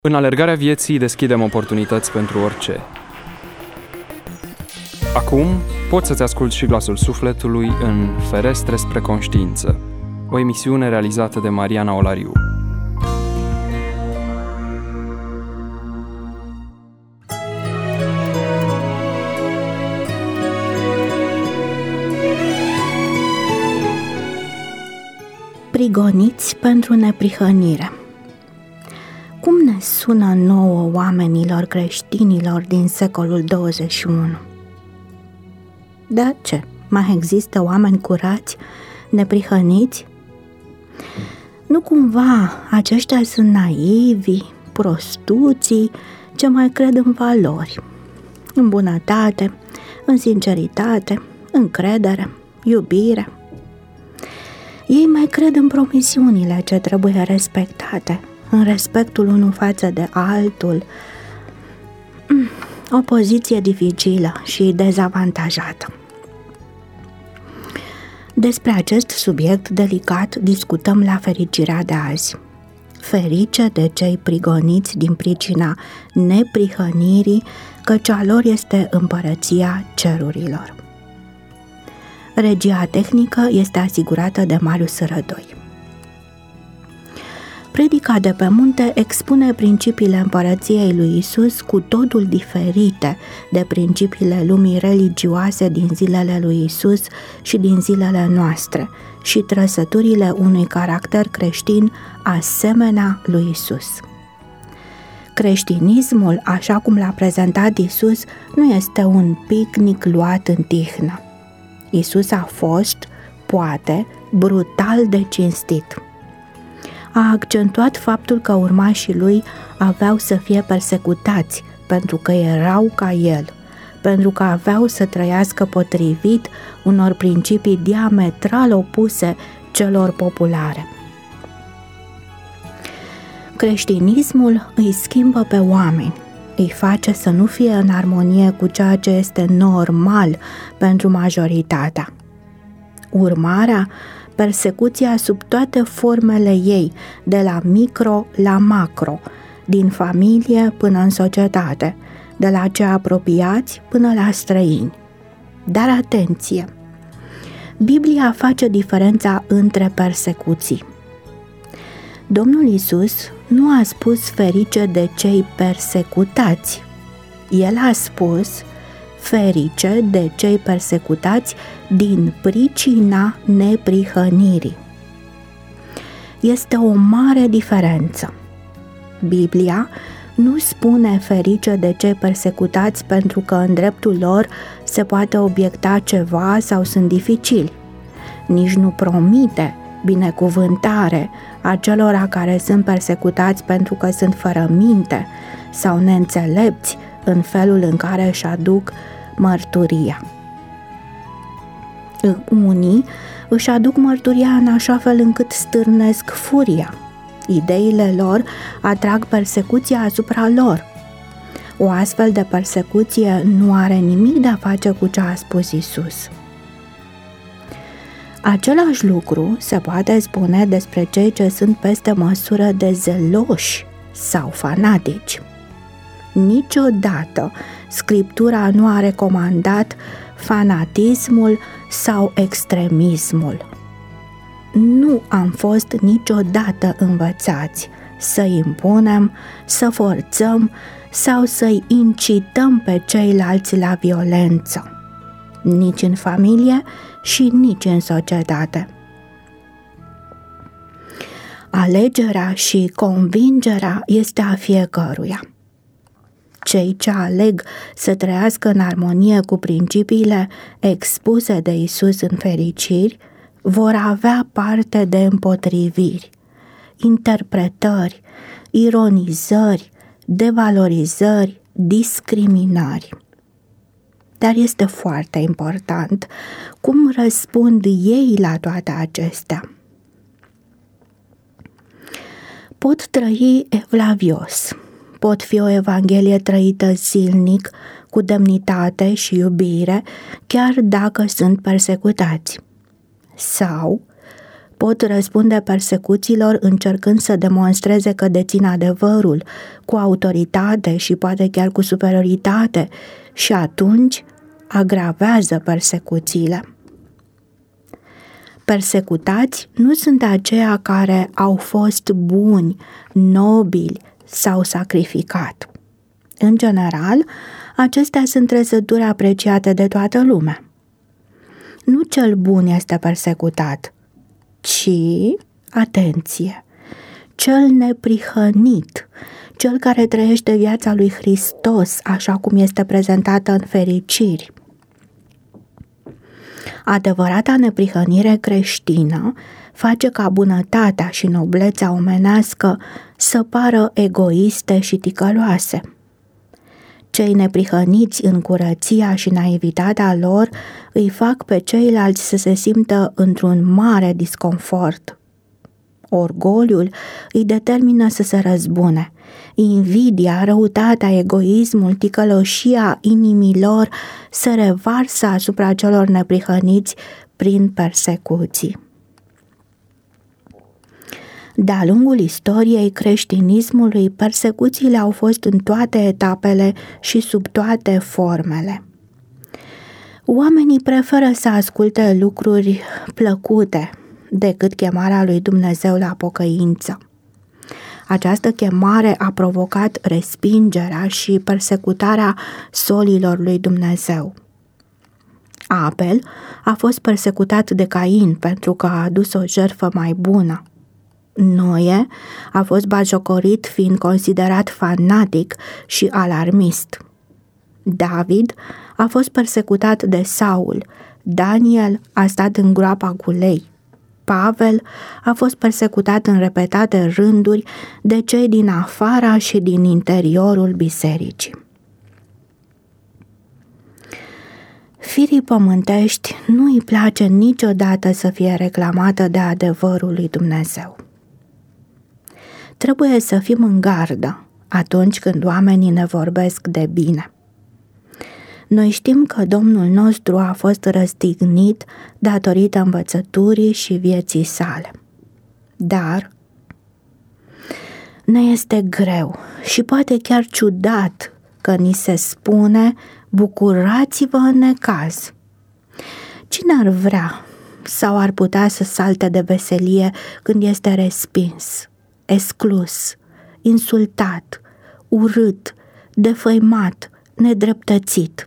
În alergarea vieții deschidem oportunități pentru orice. Acum poți să-ți asculți și glasul sufletului în Ferestre spre conștiință, o emisiune realizată de Mariana Olariu. Prigoniți pentru neprihănire. Cum ne sună nouă oamenilor creștinilor din secolul 21? De ce? Mai există oameni curați, neprihăniți? Nu cumva aceștia sunt naivi, prostuții, ce mai cred în valori, în bunătate, în sinceritate, încredere, iubire? Ei mai cred în promisiunile ce trebuie respectate, în respectul unul față de altul. O poziție dificilă și dezavantajată. Despre acest subiect delicat discutăm la Fericirea de azi. Ferice de cei prigoniți din pricina neprihănirii, căci a lor este împărăția cerurilor. Regia tehnică este asigurată de Marius Rădoi. Predica de pe munte expune principiile împărăției lui Isus cu totul diferite de principiile lumii religioase din zilele lui Isus și din zilele noastre și trăsăturile unui caracter creștin asemenea lui Isus. Creștinismul, așa cum l-a prezentat Isus, nu este un picnic luat în tihnă. Isus a fost, poate, brutal de cinstit. A accentuat faptul că urmașii lui aveau să fie persecutați pentru că erau ca el, pentru că aveau să trăiască potrivit unor principii diametral opuse celor populare. Creștinismul îi schimbă pe oameni, îi face să nu fie în armonie cu ceea ce este normal pentru majoritatea. Urmarea, persecuția sub toate formele ei, de la micro la macro, din familie până în societate, de la cei apropiați până la străini. Dar atenție! Biblia face diferența între persecuții. Domnul Iisus nu a spus ferice de cei persecutați. El a spus ferice de cei persecutați din pricina neprihănirii. Este o mare diferență. Biblia nu spune ferice de cei persecutați pentru că în dreptul lor se poate obiecta ceva sau sunt dificili. Nici nu promite binecuvântare acelora care sunt persecutați pentru că sunt fără minte sau neînțelepți în felul în care își aduc mărturia. Unii își aduc mărturia în așa fel încât stârnesc furia. Ideile lor atrag persecuția asupra lor. O astfel de persecuție nu are nimic de a face cu ce a spus Isus. Același lucru se poate spune despre cei ce sunt peste măsură de zeloși sau fanatici. Niciodată Scriptura nu a recomandat fanatismul sau extremismul. Nu am fost niciodată învățați să impunem, să forțăm sau să-i incităm pe ceilalți la violență, nici în familie și nici în societate. Alegerea și convingerea este a fiecăruia. Cei ce aleg să trăiască în armonie cu principiile expuse de Isus în fericiri vor avea parte de împotriviri, interpretări, ironizări, devalorizări, discriminări. Dar este foarte important cum răspund ei la toate acestea. Pot trăi evlavios, pot fi o evanghelie trăită zilnic, cu demnitate și iubire, chiar dacă sunt persecutați. Sau Pot răspunde persecuțiilor încercând să demonstreze că dețin adevărul, cu autoritate și poate chiar cu superioritate, și atunci agravează persecuțiile. Persecutați nu sunt aceia care au fost buni, nobili, s-au sacrificat. În general, acestea sunt trăsături apreciate de toată lumea. Nu cel bun este persecutat, ci, atenție, cel neprihănit, cel care trăiește viața lui Hristos așa cum este prezentată în Fericiri. Adevărata neprihănire creștină face ca bunătatea și noblețea omenească să pară egoiste și ticăloase. Cei neprihăniți în curăția și naivitatea lor îi fac pe ceilalți să se simtă într-un mare disconfort. Orgoliul îi determină să se răzbune. Invidia, răutatea, egoismul, ticăloșia inimilor se revarsă asupra celor neprihăniți prin persecuții. De-a lungul istoriei creștinismului, persecuțiile au fost în toate etapele și sub toate formele. Oamenii preferă să asculte lucruri plăcute decât chemarea lui Dumnezeu la pocăință. Această chemare a provocat respingerea și persecutarea solilor lui Dumnezeu. Abel a fost persecutat de Cain pentru că a adus o jertfă mai bună. Noe a fost batjocorit fiind considerat fanatic și alarmist. David a fost persecutat de Saul. Daniel a stat în groapa cu lei. Pavel a fost persecutat în repetate rânduri de cei din afara și din interiorul bisericii. Firii pământești nu îi place niciodată să fie reclamată de adevărul lui Dumnezeu. Trebuie să fim în gardă atunci când oamenii ne vorbesc de bine. Noi știm că Domnul nostru a fost răstignit datorită învățăturii și vieții sale. Dar ne este greu și poate chiar ciudat că ni se spune: bucurați-vă în necaz. Cine ar vrea sau ar putea să salte de veselie când este respins, exclus, insultat, urât, defăimat, nedreptățit?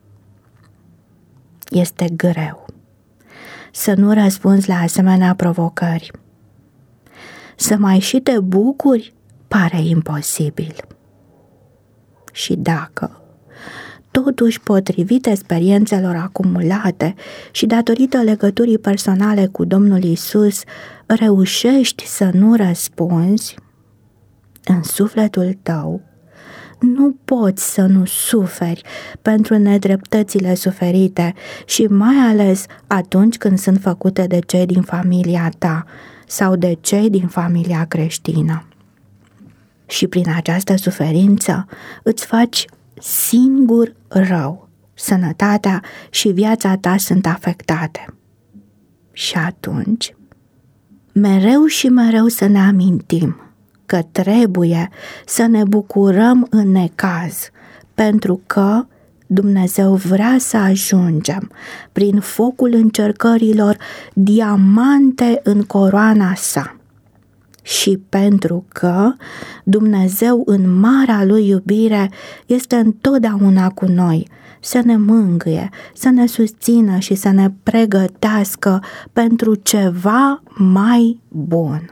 Este greu să nu răspunzi la asemenea provocări. Să mai și te bucuri pare imposibil. Și dacă, totuși, potrivit experiențelor acumulate și datorită legăturii personale cu Domnul Iisus, reușești să nu răspunzi, în sufletul tău nu poți să nu suferi pentru nedreptățile suferite și mai ales atunci când sunt făcute de cei din familia ta sau de cei din familia creștină. Și prin această suferință îți faci singur rău. Sănătatea și viața ta sunt afectate. Și atunci, mereu și mereu să ne amintim că trebuie să ne bucurăm în necaz, pentru că Dumnezeu vrea să ajungem prin focul încercărilor diamante în coroana sa. Și pentru că Dumnezeu în marea lui iubire este întotdeauna cu noi, să ne mângâie, să ne susțină și să ne pregătească pentru ceva mai bun.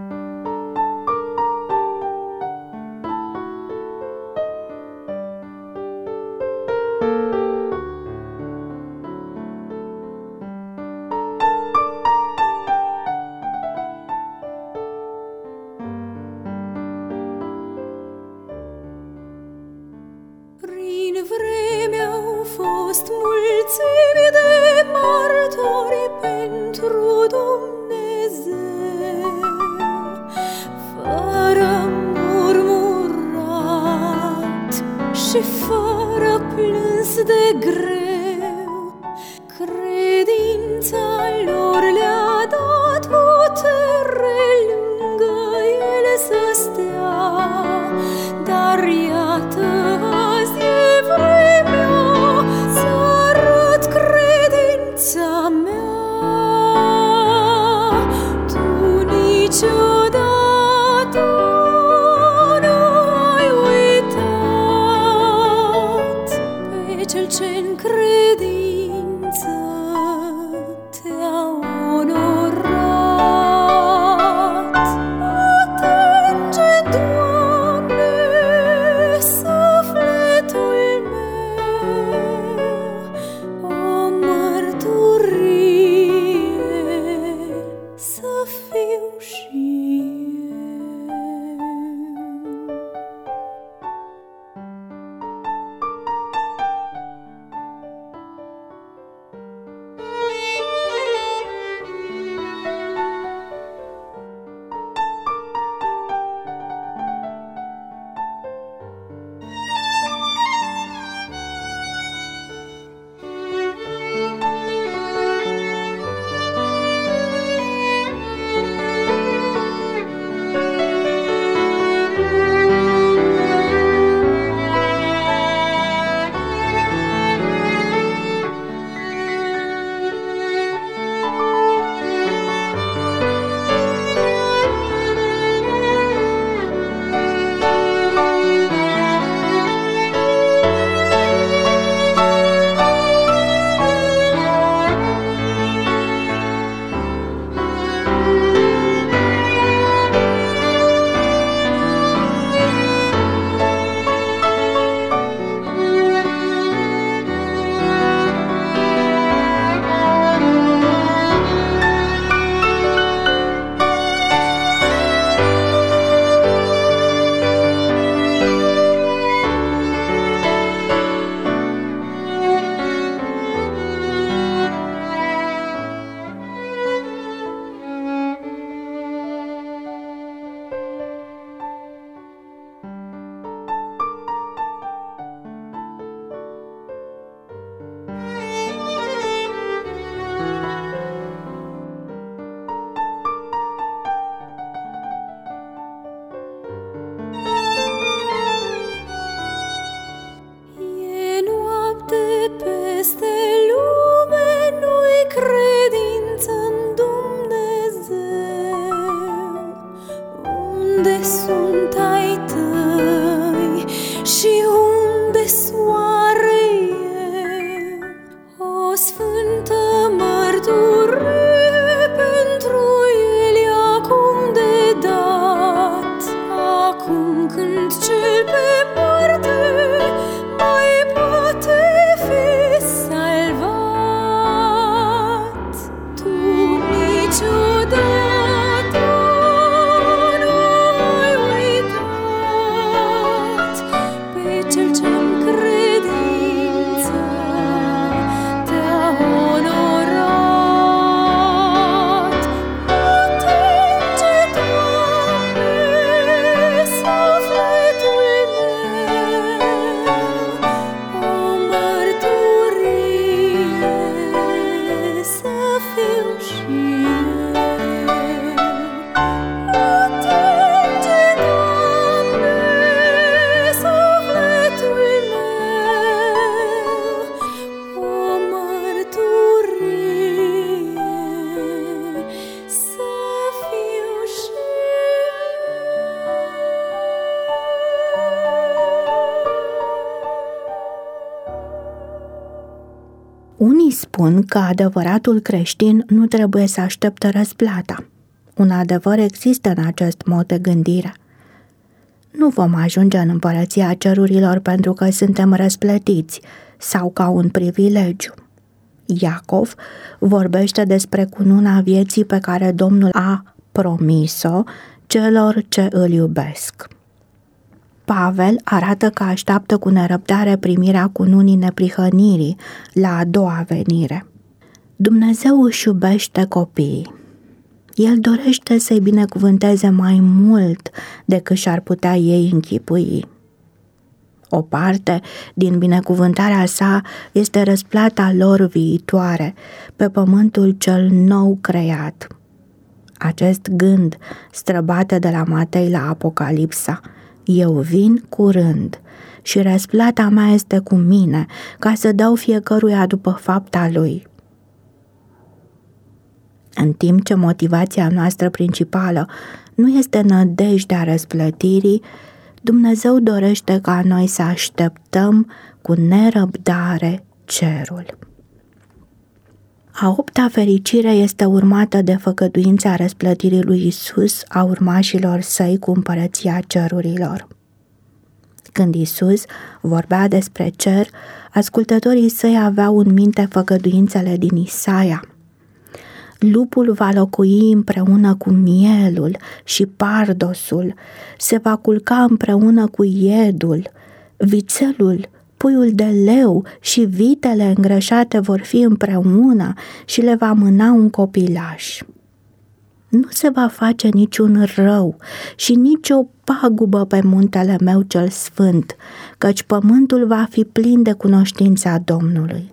mulțimi de martori pentru Dumnezeu, fără murmurat și fără plâns de greu. Credința lor le-a dat putere iată, azi e vremea să arăt credința mea. Tu niciodată nu ai uitat pe cel ce-n credință te-a onorat. Atinge, Doamne, sufletul meu, o mărturie să fiu și eu. E noapte peste lume, nu-i credință în Dumnezeu. Unde sunt ai tăi și unde soare eu? O sfântă mărturie pentru el e acum de dat. Acum când cel pe moarte mai poate fi salvat. Tu niciodată nu ai uitat pe cel ce-n credință te-a onorat. Atinge, Doamne, sufletul meu, o mărturie să fiu și eu. Atinge, Doamne, sufletul meu, o mărturie să fiu și Unii spun că adevăratul creștin nu trebuie să aștepte răsplata. Un adevăr există în acest mod de gândire. Nu vom ajunge în împărăția cerurilor pentru că suntem răsplătiți sau ca un privilegiu. Iacov vorbește despre cununa vieții pe care Domnul a promis-o celor ce îl iubesc. Pavel arată că așteaptă cu nerăbdare primirea cununii neprihănirii la a doua venire. Dumnezeu își iubește copiii. El dorește să-i binecuvânteze mai mult decât și-ar putea ei închipui. O parte din binecuvântarea sa este răsplata lor viitoare pe pământul cel nou creat. Acest gând străbate de la Matei la Apocalipsa, Eu vin curând și răsplata mea este cu mine, ca să dau fiecăruia după fapta lui. În timp ce motivația noastră principală nu este nădejdea răsplătirii, Dumnezeu dorește ca noi să așteptăm cu nerăbdare cerul. A 8-a fericire este urmată de făgăduința răsplătirii lui Isus a urmașilor săi cu împărăția cerurilor. Când Isus vorbea despre cer, ascultătorii săi aveau în minte făgăduințele din Isaia. Lupul va locui împreună cu mielul și pardosul, se va culca împreună cu iedul, vițelul, puiul de leu și vitele îngrășate vor fi împreună și le va mâna un copilaș. Nu se va face niciun rău și nicio pagubă pe muntele meu cel sfânt, căci pământul va fi plin de cunoștința Domnului.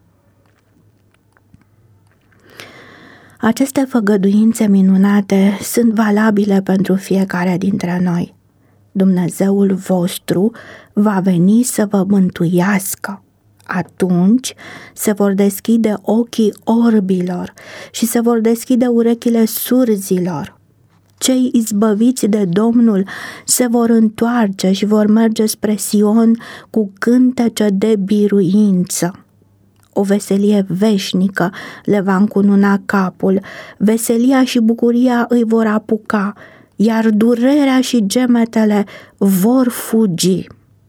Aceste făgăduințe minunate sunt valabile pentru fiecare dintre noi. Dumnezeul vostru va veni să vă mântuiască. Atunci se vor deschide ochii orbilor și se vor deschide urechile surzilor. Cei izbăviți de Domnul se vor întoarce și vor merge spre Sion cu cântece de biruință. O veselie veșnică le va încununa capul, veselia și bucuria îi vor apuca, iar durerea și gemetele vor fugi.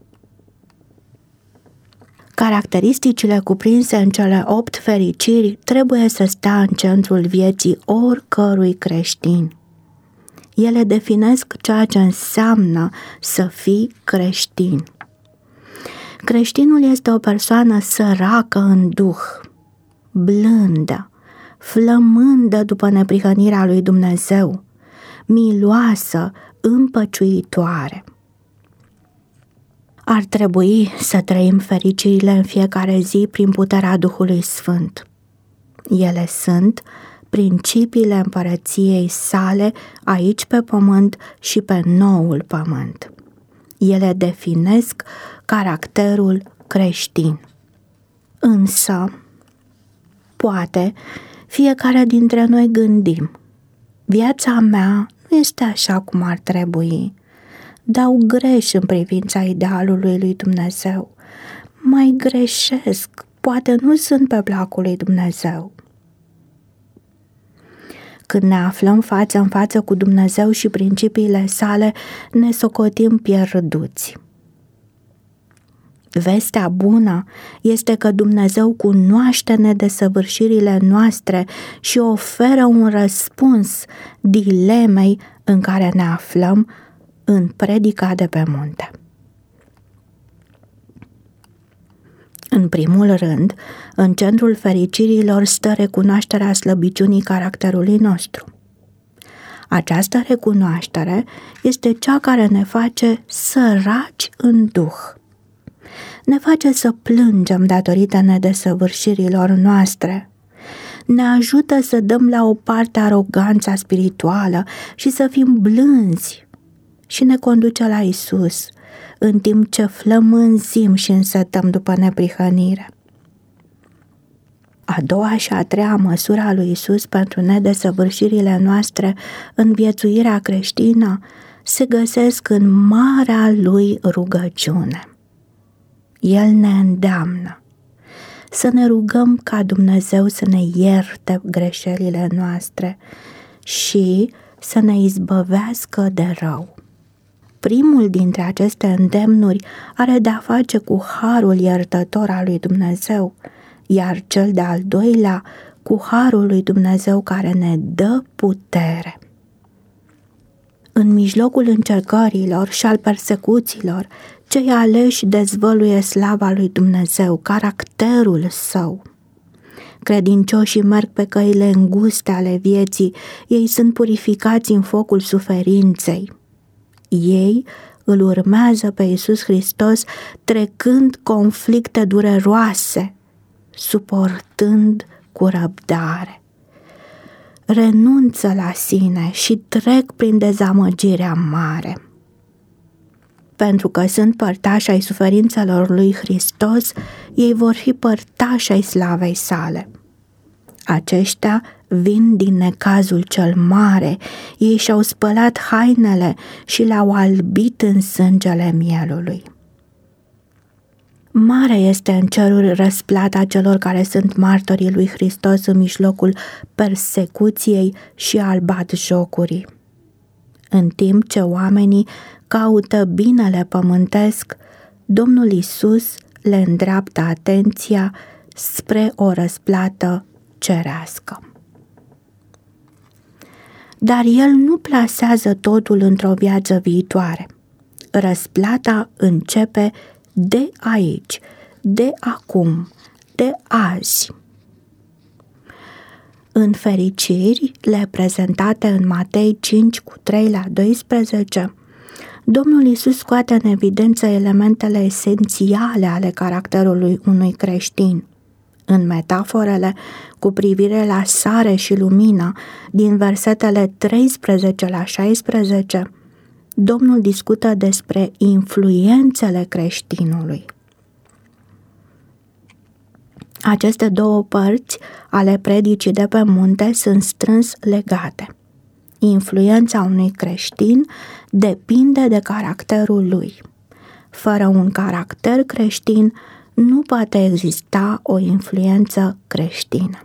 Caracteristicile cuprinse în cele 8 fericiri trebuie să stea în centrul vieții oricărui creștin. Ele definesc ceea ce înseamnă să fii creștin. Creștinul este o persoană săracă în duh, blândă, flămândă după neprihănirea lui Dumnezeu, miloasă, împăciuitoare. Ar trebui să trăim fericirile în fiecare zi prin puterea Duhului Sfânt. Ele sunt principiile împărăției sale aici pe pământ și pe noul pământ. Ele definesc caracterul creștin. Însă, poate, fiecare dintre noi gândim, viața mea nu este așa cum ar trebui. Dau greș în privința idealului lui Dumnezeu. Mai greșesc, poate nu sunt pe placul lui Dumnezeu. Când ne aflăm față în față cu Dumnezeu și principiile sale, ne socotim pierduți. Vestea bună este că Dumnezeu cunoaște nedesăvârșirile noastre și oferă un răspuns dilemei în care ne aflăm în predica de pe munte. În primul rând, în centrul fericirilor stă recunoașterea slăbiciunii caracterului nostru. Această recunoaștere este cea care ne face săraci în duh. Ne face să plângem datorită nedesăvârșirilor noastre. Ne ajută să dăm la o parte aroganța spirituală și să fim blânzi și ne conduce la Isus, în timp ce flămânzim și însetăm după neprihănire. A doua și a treia măsură a lui Isus pentru nedesăvârșirile noastre în viețuirea creștină se găsesc în marea lui rugăciune. El ne îndeamnă să ne rugăm ca Dumnezeu să ne ierte greșelile noastre și să ne izbăvească de rău. Primul dintre aceste îndemnuri are de-a face cu harul iertător al lui Dumnezeu, iar cel de-al doilea cu harul lui Dumnezeu care ne dă putere. În mijlocul încercărilor și al persecuțiilor, cei aleși dezvăluie slava lui Dumnezeu, caracterul său. Credincioșii merg pe căile înguste ale vieții, ei sunt purificați în focul suferinței. Ei îl urmează pe Iisus Hristos trecând conflicte dureroase, suportând cu răbdare. Renunță la sine și trec prin dezamăgirea mare. Pentru că sunt părtași ai suferințelor lui Hristos, ei vor fi părtași ai slavei sale. Aceștia vin din necazul cel mare, ei și-au spălat hainele și le-au albit în sângele mielului. Mare este în ceruri răsplata celor care sunt martorii lui Hristos în mijlocul persecuției și al batjocurii. În timp ce oamenii caută binele pământesc, Domnul Iisus le îndreaptă atenția spre o răsplată cerească. Dar El nu plasează totul într-o viață viitoare. Răsplata începe de aici, de acum, de azi. În fericirile prezentate în Matei 5:3-12, Domnul Iisus scoate în evidență elementele esențiale ale caracterului unui creștin. În metaforele cu privire la sare și lumină din versetele 13-16, Domnul discută despre influențele creștinului. Aceste două părți ale predicii de pe munte sunt strâns legate. Influența unui creștin depinde de caracterul lui. Fără un caracter creștin nu poate exista o influență creștină.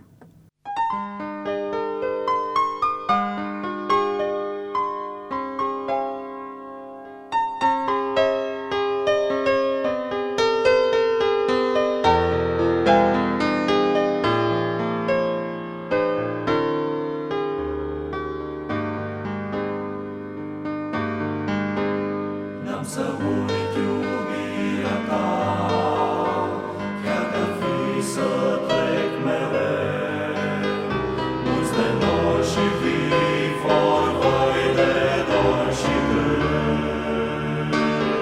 Să uit iubirea ta, chiar că fi să trec mereu. Mulți de nori și vii, voi de dor și greu.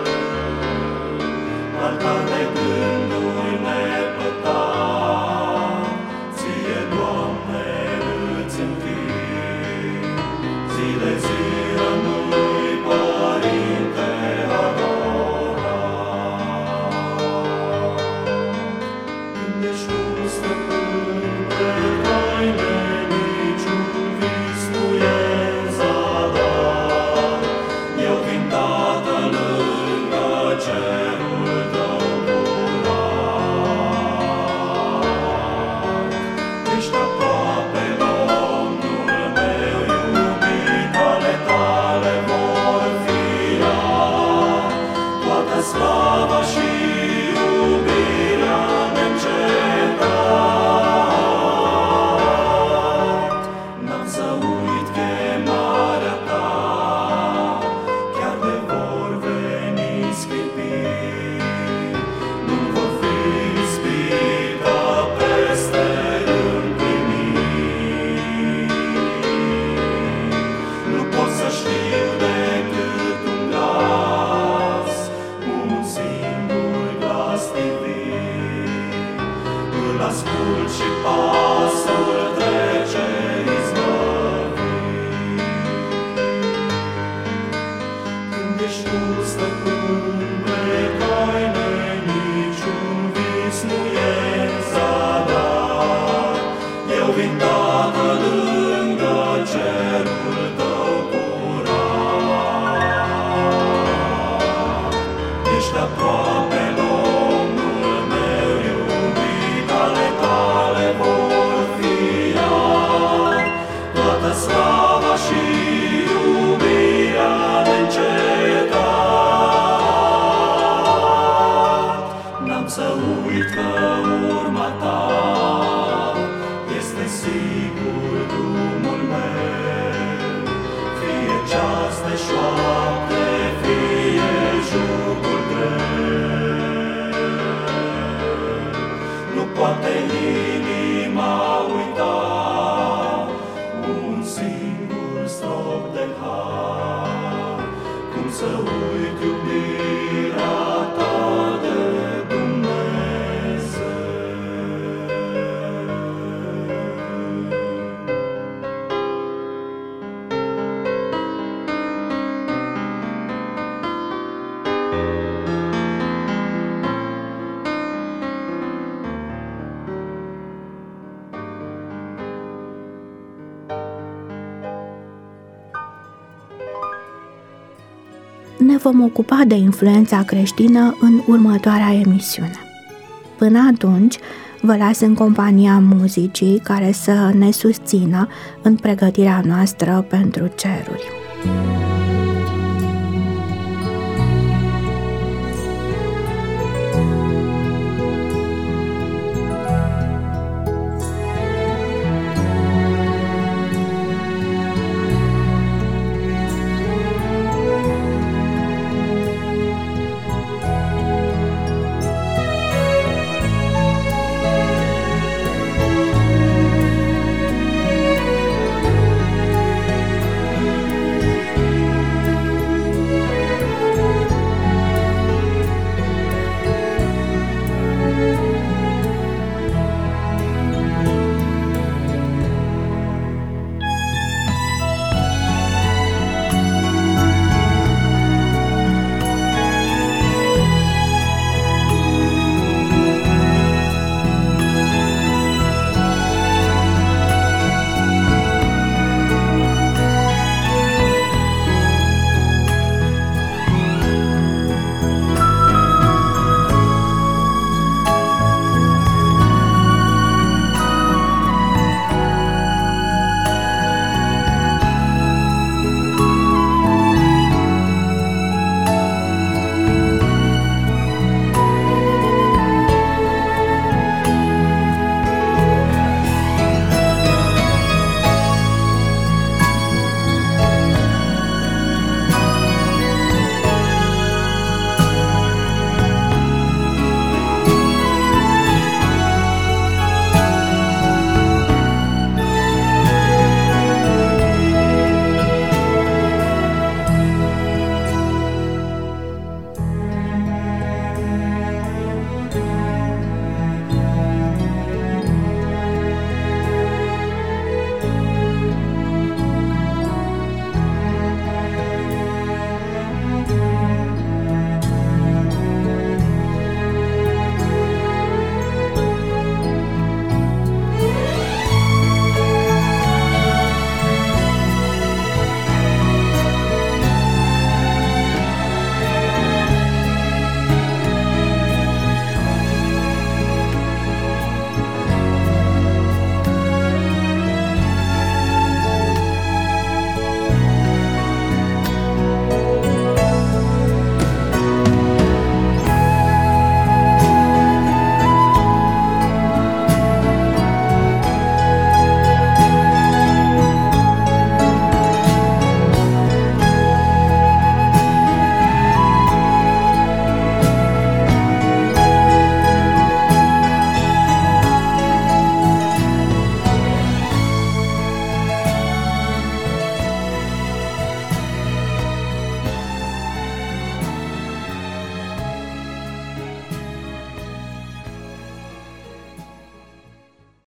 Altar de gânduri nepătat, ție, Doamne, îți închin. Zi de zi rămâi Părinte. Slava și iubirea neîncetat. N-am să uit chemarea ta, chiar de vor veni sclipiri. Nu vor fi ispită peste împliniri. Nu pot să știu decât un glas, un singur glas divin. Îl ascult și pasul trece izbăvit. Când ești tu stăpân pe taine, niciun vis nu e zadar. Eu vin, Tată, lângă cerul tău curat. Ești aproape, Domnul meu iubit, ale tale vor fi iar toată slava și iubirea neîncetat. N-am să uit că urma ta este sigur drumul meu. Fie ceas de șoapte, fie jugul greu. vom ocupa de influența creștină în următoarea emisiune. Până atunci, vă las în compania muzicii care să ne susțină în pregătirea noastră pentru ceruri.